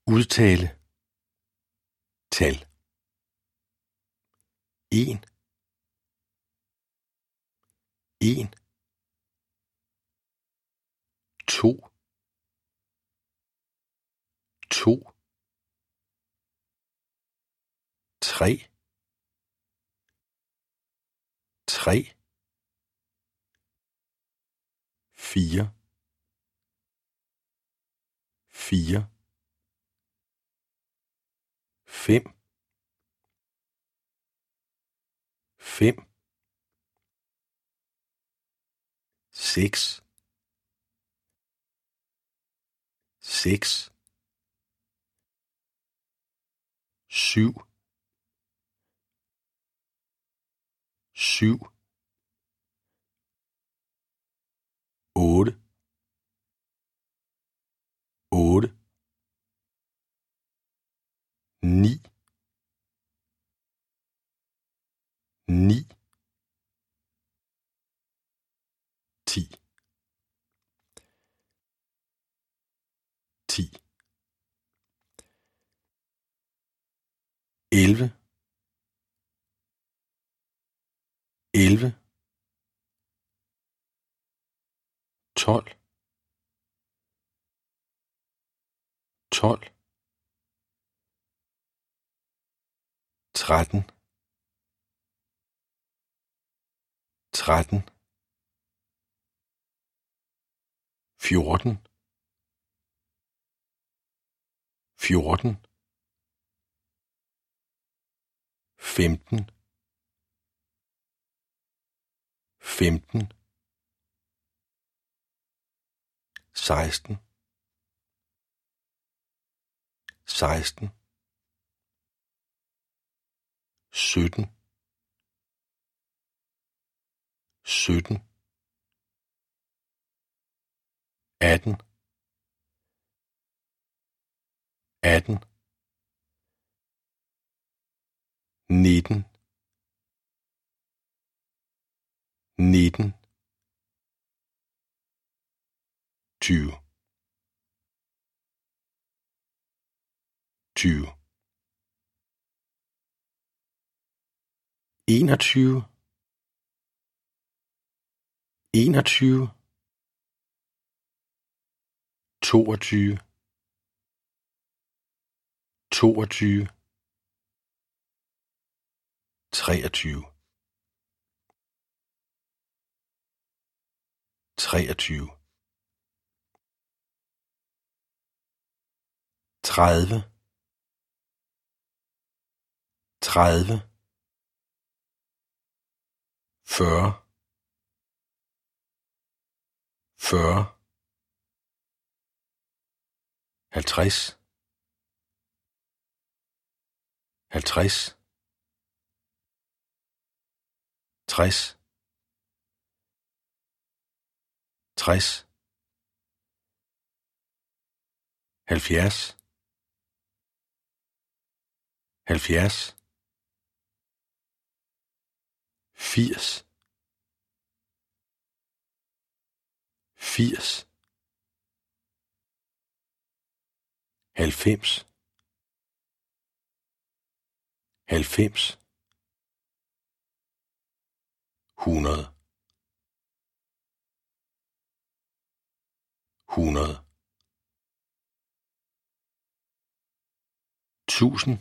Udtale. Tal. 1, 1, 2, 2, 3, 3, 4, 4, 5, 5, 6, 6, 7, 7, 8, 8, 9, 9, 10, 10, 11, 11, 12, 12, 13, 13, 14, 14, 15, 15, 16, 16, 17, 17, 18, 18, 19, 19, 20, 20, 21, 21, 22, 22, 23, 23, 30, 30, 40, 40, 50, 50, 60, 60, 70, 70, 80, 80, 90, 90, 100, 100, 1000,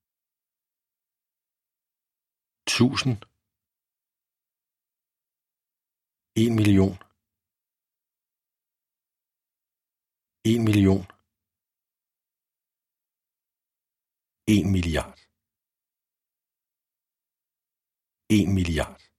1000, 1 million, 1 million, 1 milliard, 1 milliard.